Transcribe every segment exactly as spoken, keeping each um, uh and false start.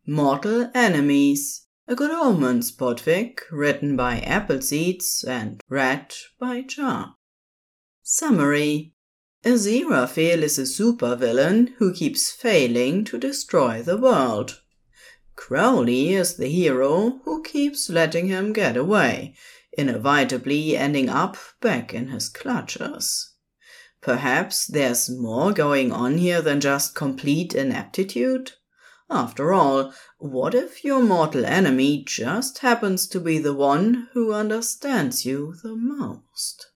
Mortal Enemies, a Good Omens podfic written by Appleseeds and read by Jar. Summary: Aziraphale is a supervillain who keeps failing to destroy the world. Crowley is the hero who keeps letting him get away, inevitably ending up back in his clutches. Perhaps there's more going on here than just complete ineptitude? After all, what if your mortal enemy just happens to be the one who understands you the most?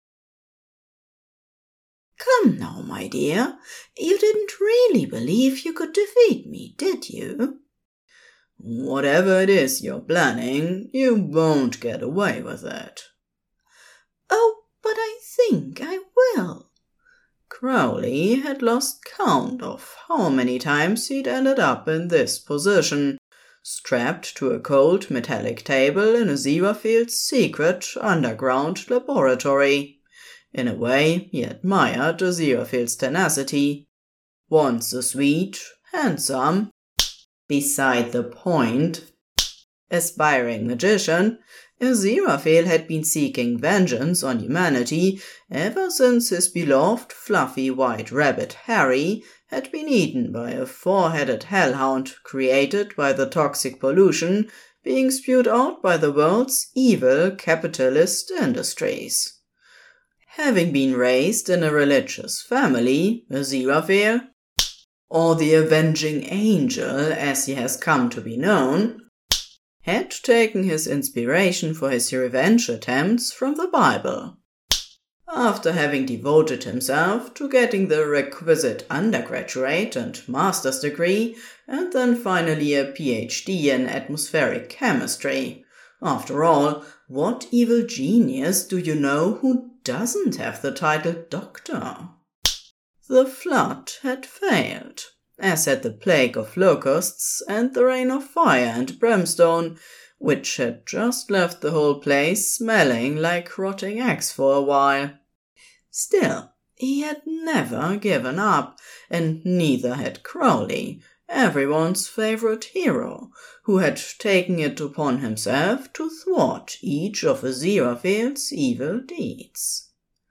Come now, my dear, you didn't really believe you could defeat me, did you? Whatever it is you're planning, you won't get away with it. Oh, but I think I will. Crowley had lost count of how many times he'd ended up in this position, strapped to a cold metallic table in Aziraphale's secret underground laboratory. In a way, he admired Aziraphale's tenacity. Once a sweet, handsome, beside the point, aspiring magician, Aziraphale had been seeking vengeance on humanity ever since his beloved fluffy white rabbit Harry had been eaten by a four-headed hellhound created by the toxic pollution being spewed out by the world's evil capitalist industries. Having been raised in a religious family, Aziraphale, or the Avenging Angel as he has come to be known, had taken his inspiration for his revenge attempts from the Bible. After having devoted himself to getting the requisite undergraduate and master's degree, and then finally a P H D in atmospheric chemistry. After all, what evil genius do you know who doesn't have the title Doctor? The flood had failed, as had the plague of locusts and the rain of fire and brimstone, which had just left the whole place smelling like rotting eggs for a while. Still, he had never given up, and neither had Crowley, everyone's favourite hero, who had taken it upon himself to thwart each of Aziraphale's evil deeds.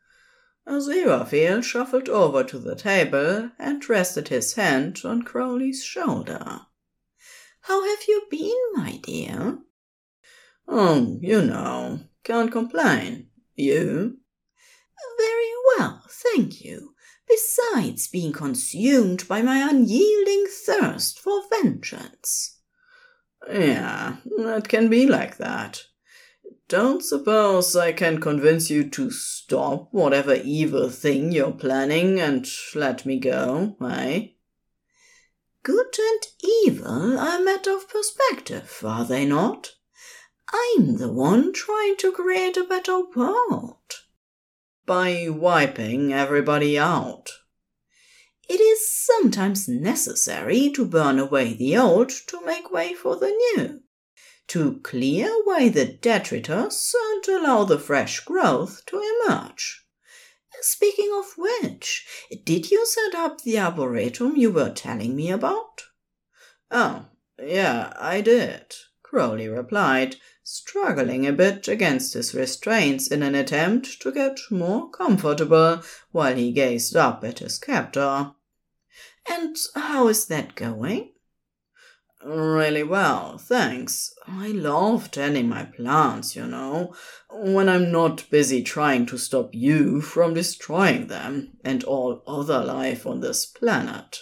Aziraphale shuffled over to the table and rested his hand on Crowley's shoulder. "How have you been, my dear?" "Oh, you know, can't complain. You?" "Very well, thank you, besides being consumed by my unyielding thirst for vengeance." "Yeah, it can be like that. Don't suppose I can convince you to stop whatever evil thing you're planning and let me go, eh?" "Good and evil are a matter of perspective, are they not? I'm the one trying to create a better world." "By wiping everybody out." "It is sometimes necessary to burn away the old to make way for the new. To clear away the detritus and allow the fresh growth to emerge. Speaking of which, did you set up the arboretum you were telling me about?" "Oh, yeah, I did," Crowley replied, struggling a bit against his restraints in an attempt to get more comfortable while he gazed up at his captor. "And how is that going?" "Really well, thanks. I love tending my plants, you know, when I'm not busy trying to stop you from destroying them and all other life on this planet."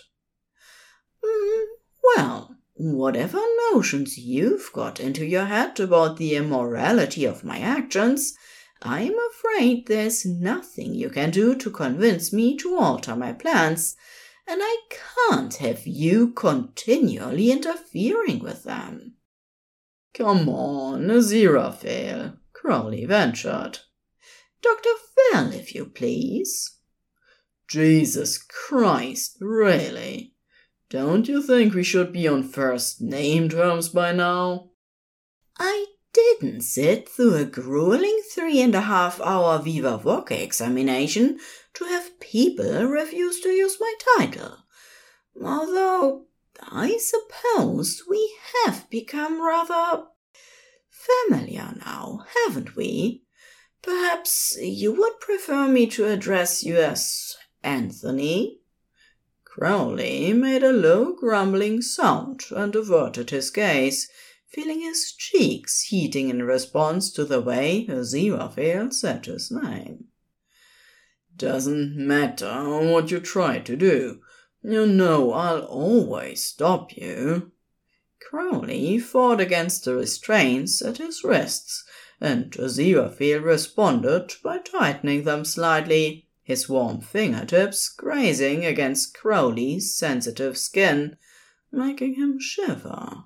Mm, well, whatever notions you've got into your head about the immorality of my actions, I'm afraid there's nothing you can do to convince me to alter my plans, and I can't have you continually interfering with them." "Come on, Aziraphale," Crowley ventured. "Doctor Fell, if you please." "Jesus Christ, really? Don't you think we should be on first name terms by now?" "I didn't sit through a grueling three and a half hour Viva Voce examination to have people refuse to use my title. Although I suppose we have become rather familiar now, haven't we? Perhaps you would prefer me to address you as Anthony?" Crowley made a low grumbling sound and averted his gaze, feeling his cheeks heating in response to the way Aziraphale said his name. "Doesn't matter what you try to do. You know I'll always stop you." Crowley fought against the restraints at his wrists, and Aziraphale responded by tightening them slightly, his warm fingertips grazing against Crowley's sensitive skin, making him shiver.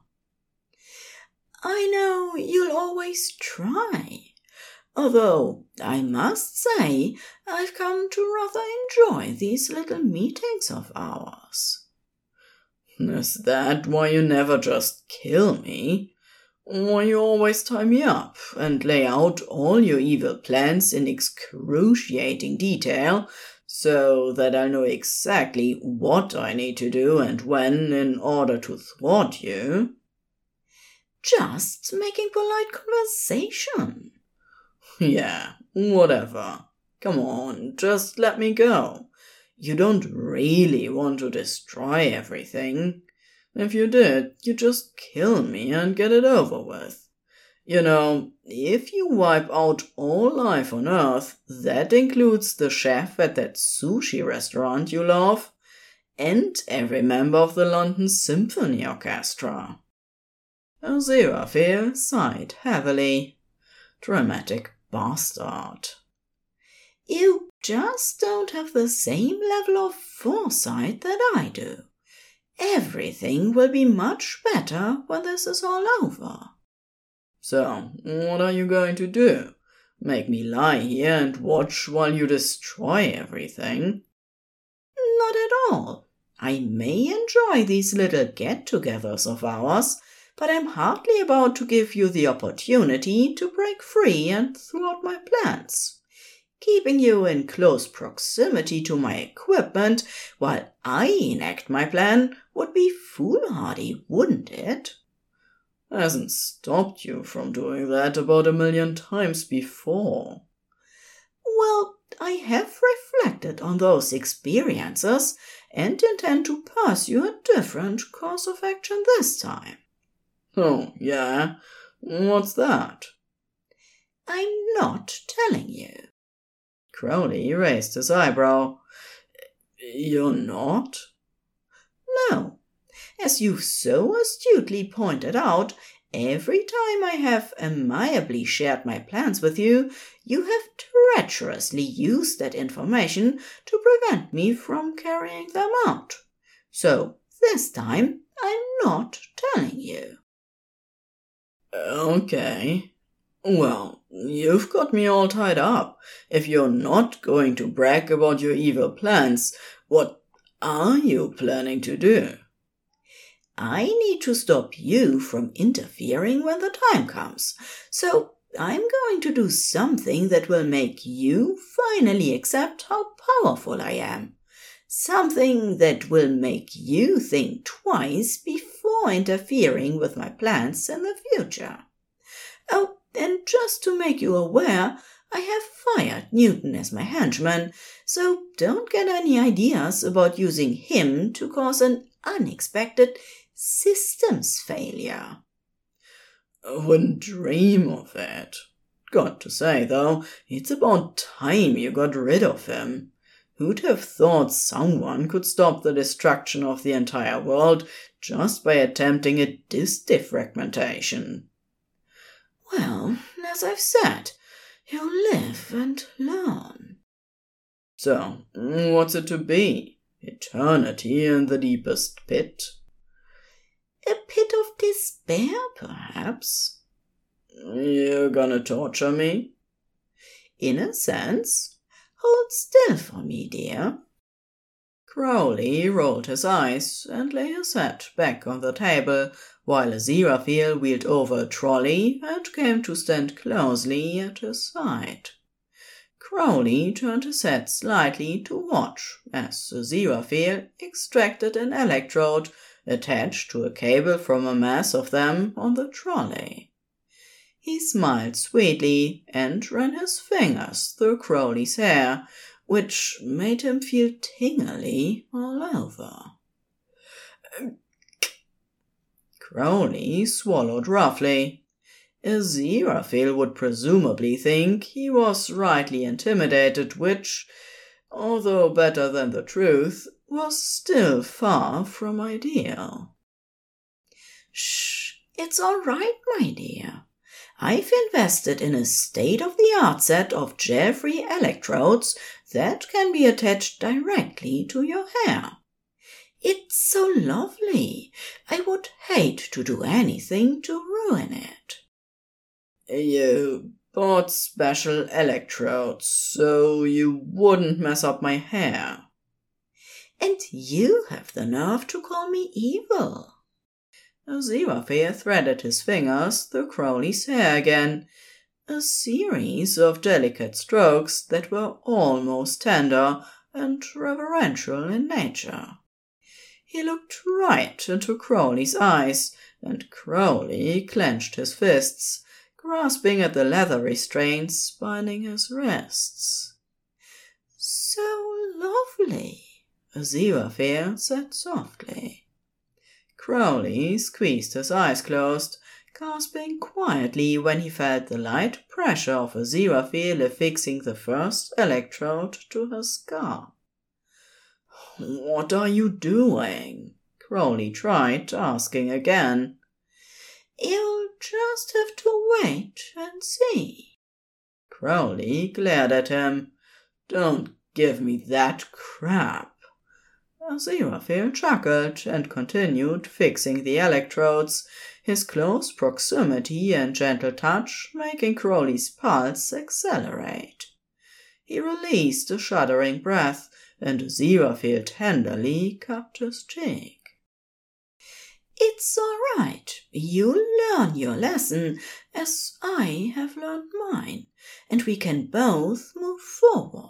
"I know you'll always try, although I must say I've come to rather enjoy these little meetings of ours." "Is that why you never just kill me? Why you always tie me up and lay out all your evil plans in excruciating detail, so that I know exactly what I need to do and when in order to thwart you?" "Just making polite conversation." "Yeah, whatever. Come on, just let me go. You don't really want to destroy everything. If you did, you'd just kill me and get it over with. You know, if you wipe out all life on Earth, that includes the chef at that sushi restaurant you love, and every member of the London Symphony Orchestra." Aziraphale sighed heavily. Dramatic bastard. "You just don't have the same level of foresight that I do. Everything will be much better when this is all over." "So, what are you going to do? Make me lie here and watch while you destroy everything?" "Not at all. I may enjoy these little get-togethers of ours, but I'm hardly about to give you the opportunity to break free and thwart my plans. Keeping you in close proximity to my equipment while I enact my plan would be foolhardy, wouldn't it?" "Hasn't stopped you from doing that about a million times before." "Well, I have reflected on those experiences and intend to pursue a different course of action this time." "Oh, yeah? What's that?" "I'm not telling you." Crowley raised his eyebrow. "You're not?" "No. As you've so astutely pointed out, every time I have amiably shared my plans with you, you have treacherously used that information to prevent me from carrying them out. So this time I'm not telling you." "Okay. Well, you've got me all tied up. If you're not going to brag about your evil plans, what are you planning to do?" "I need to stop you from interfering when the time comes, so I'm going to do something that will make you finally accept how powerful I am. Something that will make you think twice before interfering with my plans in the future. Oh, and just to make you aware, I have fired Newton as my henchman, so don't get any ideas about using him to cause an unexpected systems failure." "I wouldn't dream of it. Got to say, though, it's about time you got rid of him. Who'd have thought someone could stop the destruction of the entire world just by attempting a disk defragmentation?" "Well, as I've said, you'll live and learn." "So, what's it to be? Eternity in the deepest pit?" "A pit of despair, perhaps." "You're gonna torture me?" "In a sense. Hold still for me, dear." Crowley rolled his eyes and lay his head back on the table, while Aziraphale wheeled over a trolley and came to stand closely at his side. Crowley turned his head slightly to watch as Aziraphale extracted an electrode attached to a cable from a mass of them on the trolley. He smiled sweetly and ran his fingers through Crowley's hair, which made him feel tingly all over. Crowley swallowed roughly. Aziraphale would presumably think he was rightly intimidated, which, although better than the truth, was still far from ideal. "Shh, it's all right, my dear. I've invested in a state-of-the-art set of gel-free electrodes that can be attached directly to your hair. It's so lovely. I would hate to do anything to ruin it." "You bought special electrodes so you wouldn't mess up my hair." "And you have the nerve to call me evil." Aziraphale threaded his fingers through Crowley's hair again, a series of delicate strokes that were almost tender and reverential in nature. He looked right into Crowley's eyes, and Crowley clenched his fists, grasping at the leather restraints binding his wrists. "So lovely," Aziraphale said softly. Crowley squeezed his eyes closed, gasping quietly when he felt the light pressure of Aziraphale affixing the first electrode to his scalp. "What are you doing?" Crowley tried, asking again. "You'll just have to wait and see." Crowley glared at him. "Don't give me that crap." Aziraphale chuckled and continued fixing the electrodes, his close proximity and gentle touch making Crowley's pulse accelerate. He released a shuddering breath, and Aziraphale tenderly cupped his cheek. "It's all right. You'll learn your lesson, as I have learned mine, and we can both move forward."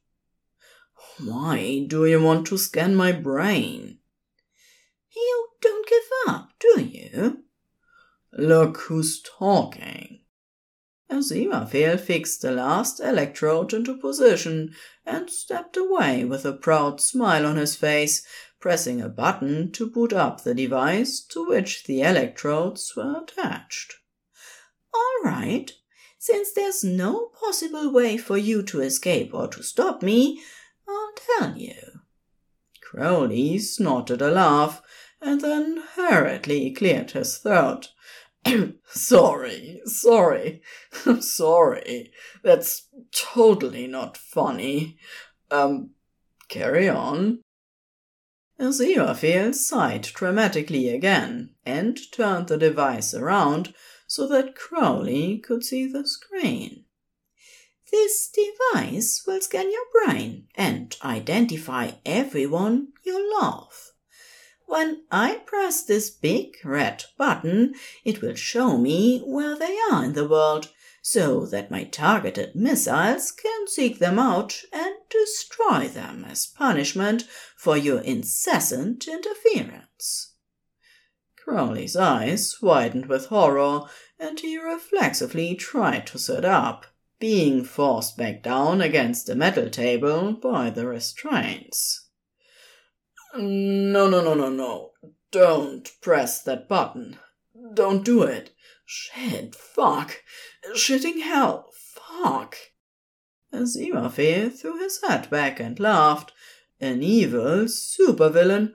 "Why do you want to scan my brain?" "You don't give up, do you?" "Look who's talking." Aziraphale fixed the last electrode into position and stepped away with a proud smile on his face, pressing a button to boot up the device to which the electrodes were attached. "All right. Since there's no possible way for you to escape or to stop me, I'll tell you." Crowley snorted a laugh and then hurriedly cleared his throat. Sorry, sorry, sorry. That's totally not funny. Um, carry on." Aziraphale sighed dramatically again and turned the device around so that Crowley could see the screen. "This device will scan your brain and identify everyone you love. When I press this big red button, it will show me where they are in the world, so that my targeted missiles can seek them out and destroy them as punishment for your incessant interference." Crowley's eyes widened with horror, and he reflexively tried to sit up, being forced back down against the metal table by the restraints. No, no, no, no, no. Don't press that button. Don't do it. Shit, fuck. Shitting hell, fuck. Aziraphale threw his head back and laughed, an evil supervillain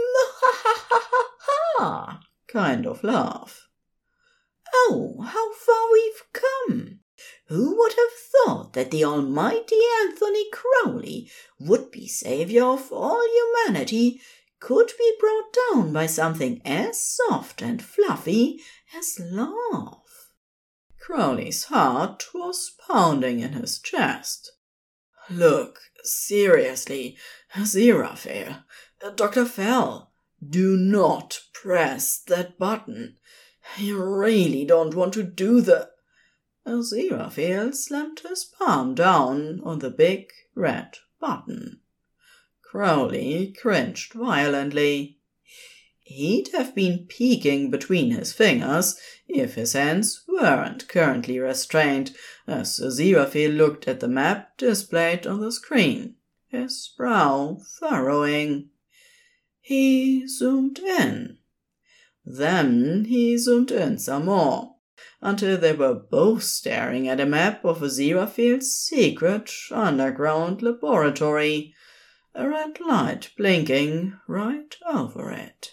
kind of laugh. "Oh, how far we've come! Who would have thought that the almighty Anthony Crowley, would-be savior of all humanity, could be brought down by something as soft and fluffy as love?" Crowley's heart was pounding in his chest. "Look, seriously, Aziraphale, Doctor Fell, do not press that button. You really don't want to do the—" Aziraphale slammed his palm down on the big red button. Crowley cringed violently. he'd have been peeking between his fingers if his hands weren't currently restrained as Aziraphale looked at the map displayed on the screen, his brow furrowing. He zoomed in. Then he zoomed in some more, until they were both staring at a map of Aziraphale's secret underground laboratory, a red light blinking right over it.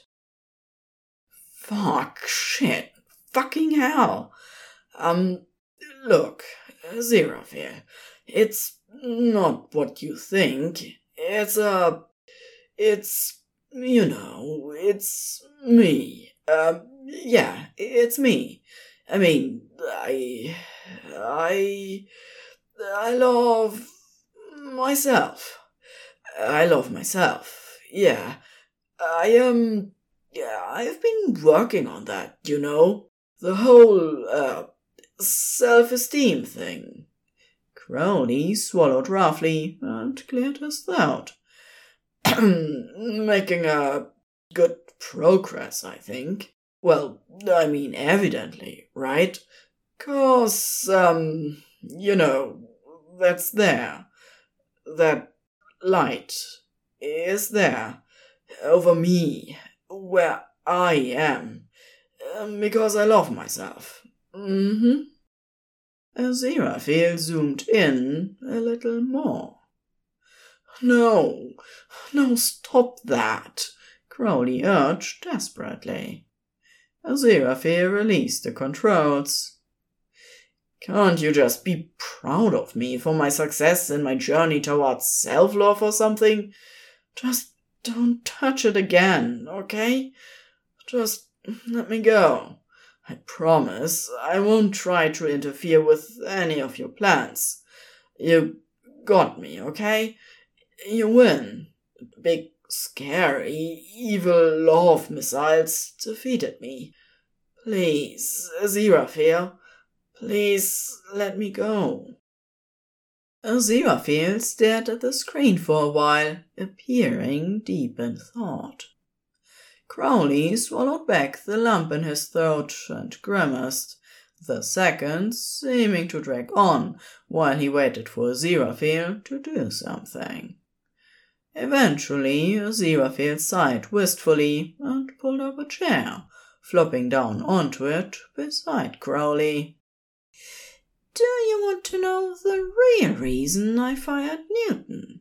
Fuck, shit, fucking hell. Um, look, Aziraphale, it's not what you think. It's, uh, it's, you know, it's me. Um, yeah, it's me. I mean, I, I, I love myself. I love myself, yeah. I, um, yeah, I've been working on that, you know. The whole, uh, self-esteem thing. Crowley swallowed roughly and cleared his throat. Making a good progress, I think. Well, I mean, evidently, right? 'Cause, um, you know, that's there. That light is there, over me, where I am, um, because I love myself. Mm-hmm. Aziraphale zoomed in a little more. No, no, stop that, Crowley urged desperately. Aziraphale released the controls. Can't you just be proud of me for my success in my journey towards self-love or something? Just don't touch it again, okay? Just let me go. I promise I won't try to interfere with any of your plans. You got me, okay? You win. Big, scary, evil love missiles defeated me. Please, Aziraphale, please let me go. Aziraphale stared at the screen for a while, appearing deep in thought. Crowley swallowed back the lump in his throat and grimaced, the seconds seeming to drag on while he waited for Aziraphale to do something. Eventually, Aziraphale sighed wistfully and pulled up a chair, flopping down onto it beside Crowley. Do you want to know the real reason I fired Newton?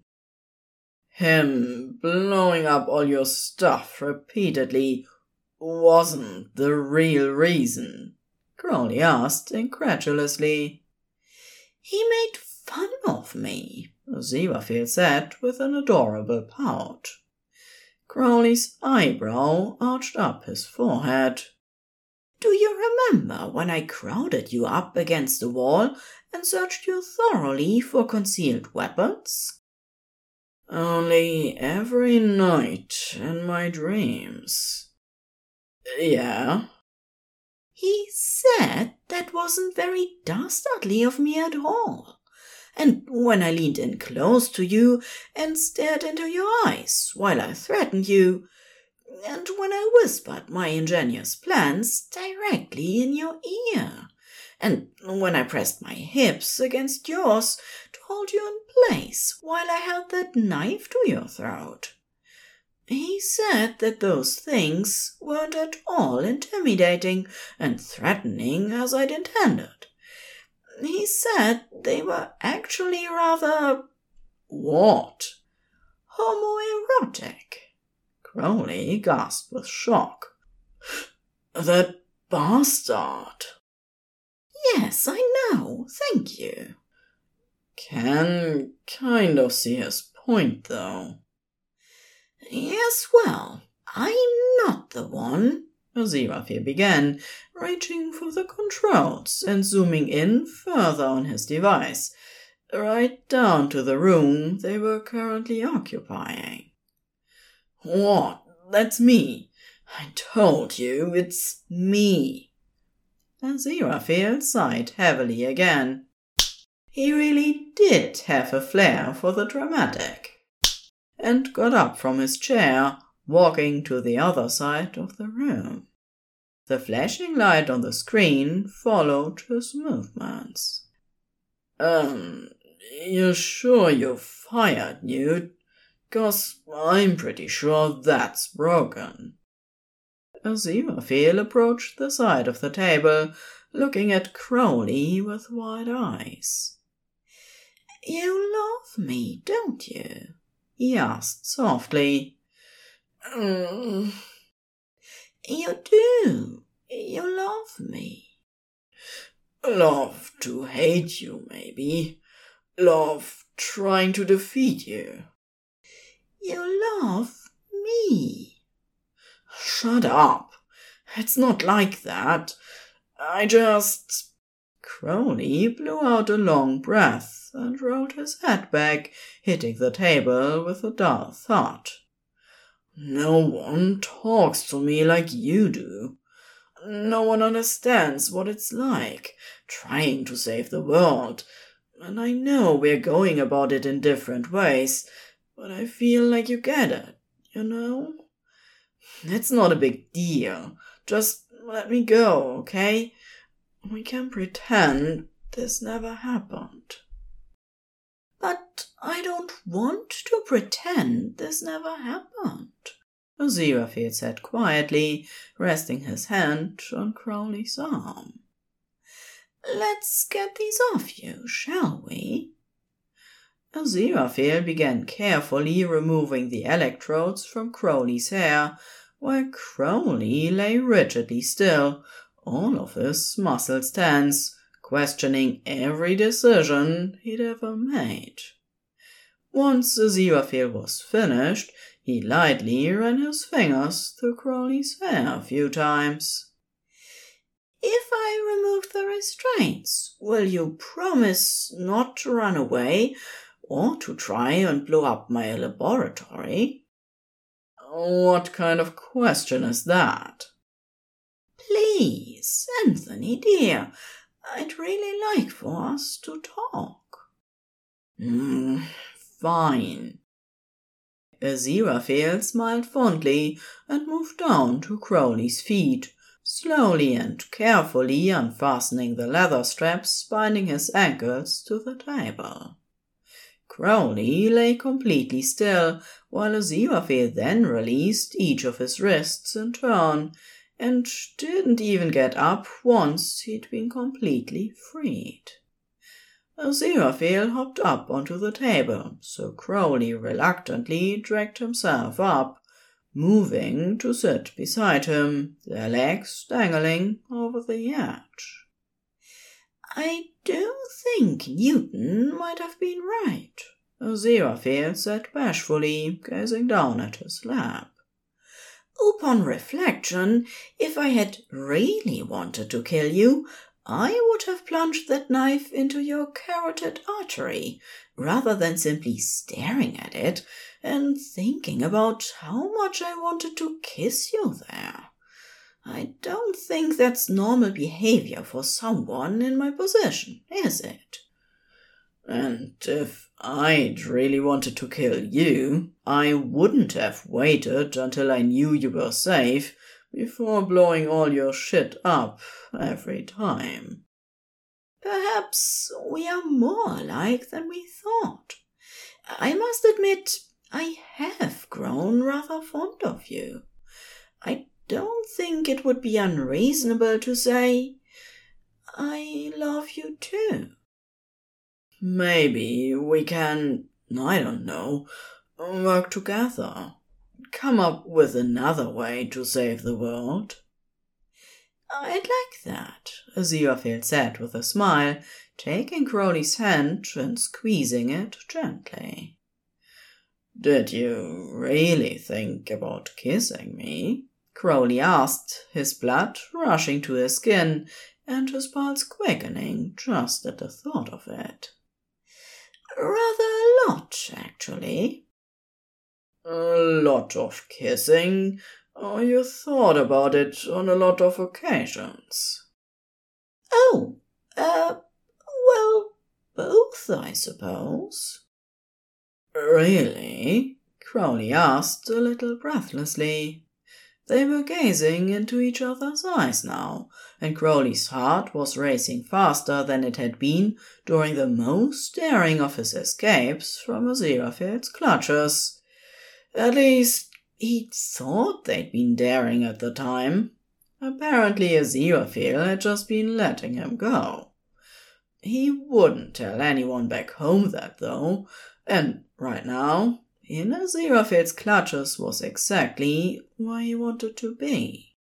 Him blowing up all your stuff repeatedly wasn't the real reason, Crowley asked incredulously. He made fun of me, Aziraphale said with an adorable pout. Crowley's eyebrow arched up his forehead. Do you remember when I crowded you up against the wall and searched you thoroughly for concealed weapons? Only every night in my dreams. Yeah? He said that wasn't very dastardly of me at all. And when I leaned in close to you and stared into your eyes while I threatened you, and when I whispered my ingenious plans directly in your ear, and when I pressed my hips against yours to hold you in place while I held that knife to your throat. He said that those things weren't at all intimidating and threatening as I'd intended. He said they were actually rather... What? Homoerotic. Crowley gasped with shock. That bastard. Yes, I know, thank you. Can kind of see his point, though. Yes, well, I'm not the one, Aziraphale began, reaching for the controls and zooming in further on his device, right down to the room they were currently occupying. What? That's me. I told you, it's me. Aziraphale sighed heavily again. He really did have a flair for the dramatic, and got up from his chair, walking to the other side of the room. The flashing light on the screen followed his movements. Um, you're sure you're fired, Newt? 'Cause I'm pretty sure that's broken. Aziraphale approached the side of the table, looking at Crowley with wide eyes. You love me, don't you? He asked softly. Mm. You do. You love me. Love to hate you, maybe. Love trying to defeat you. You love me. Shut up. It's not like that. I just... Crowley blew out a long breath and rolled his head back, hitting the table with a dull thud. No one talks to me like you do. No one understands what it's like, trying to save the world. And I know we're going about it in different ways, but I feel like you get it, you know? It's not a big deal. Just let me go, okay? We can pretend this never happened. But I don't want to pretend this never happened, Aziraphale said quietly, resting his hand on Crowley's arm. Let's get these off you, shall we? Aziraphale began carefully removing the electrodes from Crowley's hair, while Crowley lay rigidly still, all of his muscles tense, questioning every decision he'd ever made. Once Aziraphale was finished, he lightly ran his fingers through Crowley's hair a few times. If I remove the restraints, will you promise not to run away or to try and blow up my laboratory? What kind of question is that? Please, Anthony dear, I'd really like for us to talk. Mm, fine. Aziraphale smiled fondly and moved down to Crowley's feet, slowly and carefully unfastening the leather straps binding his ankles to the table. Crowley lay completely still, while Aziraphale then released each of his wrists in turn, and didn't even get up once he'd been completely freed. Aziraphale hopped up onto the table, so Crowley reluctantly dragged himself up, moving to sit beside him, their legs dangling over the edge. I do think Newton might have been right, Aziraphale said bashfully, gazing down at his lap. Upon reflection, if I had really wanted to kill you, I would have plunged that knife into your carotid artery, rather than simply staring at it and thinking about how much I wanted to kiss you there. I don't think that's normal behavior for someone in my position, is it? And if I'd really wanted to kill you, I wouldn't have waited until I knew you were safe before blowing all your shit up every time. Perhaps we are more alike than we thought. I must admit, I have grown rather fond of you. I don't think it would be unreasonable to say, I love you too. Maybe we can, I don't know, work together. Come up with another way to save the world. I'd like that, Aziraphale said with a smile, taking Crowley's hand and squeezing it gently. Did you really think about kissing me? Crowley asked, his blood rushing to his skin and his pulse quickening just at the thought of it. Rather a lot, actually. A lot of kissing? Or you thought about it on a lot of occasions? Oh, uh, well, both, I suppose. Really? Crowley asked a little breathlessly. They were gazing into each other's eyes now, and Crowley's heart was racing faster than it had been during the most daring of his escapes from Aziraphale's clutches. At least, he thought they'd been daring at the time. Apparently Aziraphale had just been letting him go. He wouldn't tell anyone back home that, though, and right now, in Aziraphale's clutches was exactly where he wanted to be.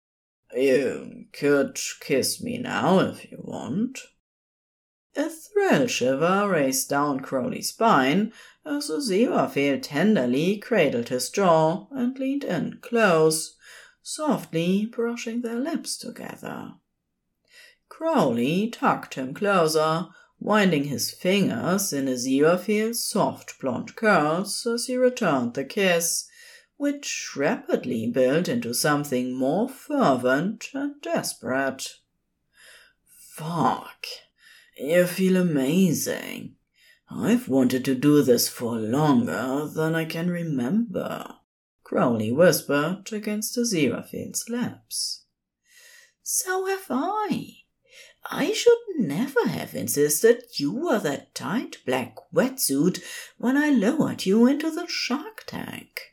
"You could kiss me now if you want." A thrill shiver raced down Crowley's spine as Aziraphale tenderly cradled his jaw and leaned in close, softly brushing their lips together. Crowley tugged him closer, winding his fingers in Aziraphale's soft blonde curls as he returned the kiss, which rapidly built into something more fervent and desperate. "Fuck, you feel amazing. I've wanted to do this for longer than I can remember," Crowley whispered against Aziraphale's lips. "So have I. I should never have insisted you were that tight black wetsuit when I lowered you into the shark tank."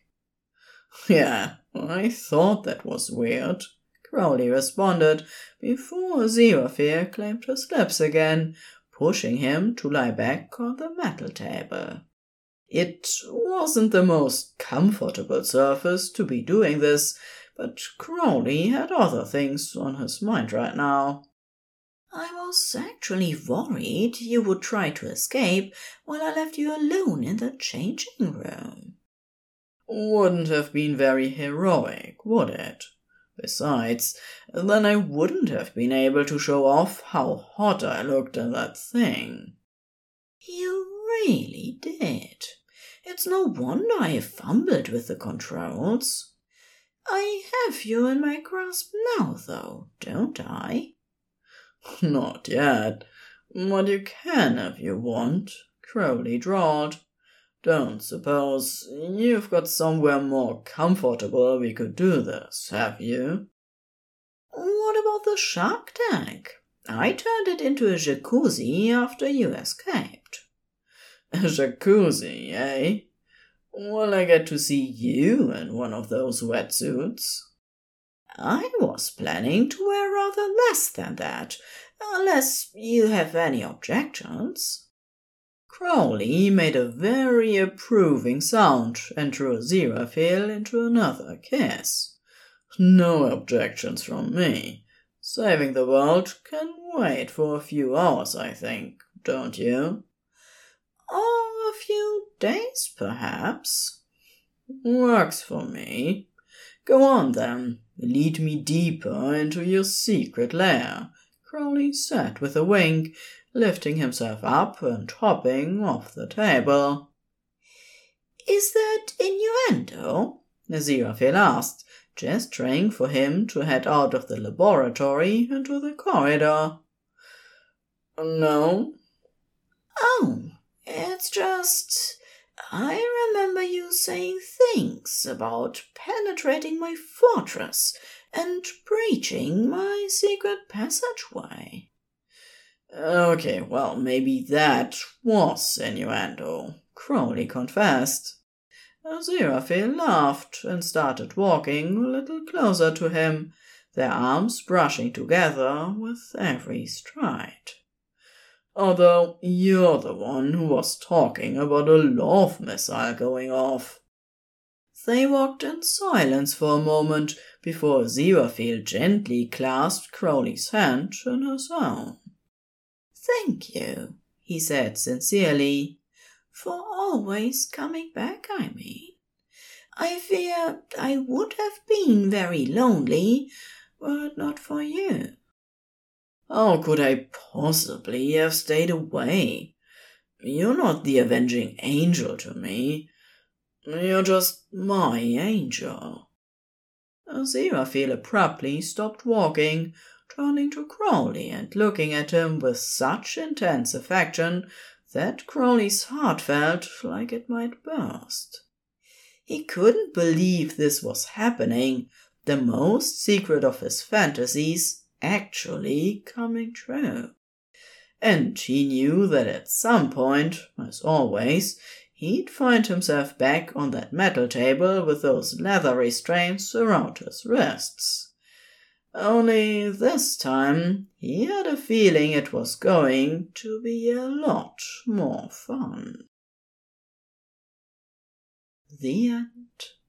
"Yeah, I thought that was weird," Crowley responded before Aziraphale claimed his lips again, pushing him to lie back on the metal table. It wasn't the most comfortable surface to be doing this, but Crowley had other things on his mind right now. "I was actually worried you would try to escape while I left you alone in the changing room." "Wouldn't have been very heroic, would it? Besides, then I wouldn't have been able to show off how hot I looked in that thing." "You really did. It's no wonder I fumbled with the controls. I have you in my grasp now, though, don't I?" "Not yet, but you can if you want," Crowley drawled. "Don't suppose you've got somewhere more comfortable we could do this, have you?" "What about the shark tank? I turned it into a jacuzzi after you escaped." "A jacuzzi, eh? Will I get to see you in one of those wetsuits?" "I was planning to wear rather less than that, unless you have any objections." Crowley made a very approving sound and drew Aziraphale into another kiss. "No objections from me. Saving the world can wait for a few hours, I think, don't you?" "Or a few days, perhaps." "Works for me. Go on, then. Lead me deeper into your secret lair," Crowley said with a wink, lifting himself up and hopping off the table. "Is that innuendo?" Aziraphale asked, gesturing for him to head out of the laboratory into the corridor. "No." "Oh, it's just... I remember you saying things about penetrating my fortress and breaching my secret passageway." "Okay, well, maybe that was innuendo," Crowley confessed. Aziraphale laughed and started walking a little closer to him, their arms brushing together with every stride. "Although you're the one who was talking about a love missile going off." They walked in silence for a moment before Aziraphale gently clasped Crowley's hand in his own. "Thank you," he said sincerely, "for always coming back, I mean. I fear I would have been very lonely were it not for you." "How could I possibly have stayed away? You're not the avenging angel to me. You're just my angel." Aziraphale abruptly stopped walking, turning to Crowley and looking at him with such intense affection that Crowley's heart felt like it might burst. He couldn't believe this was happening, the most secret of his fantasies actually coming true. And he knew that at some point, as always, he'd find himself back on that metal table with those leather restraints around his wrists. Only this time, he had a feeling it was going to be a lot more fun. The end.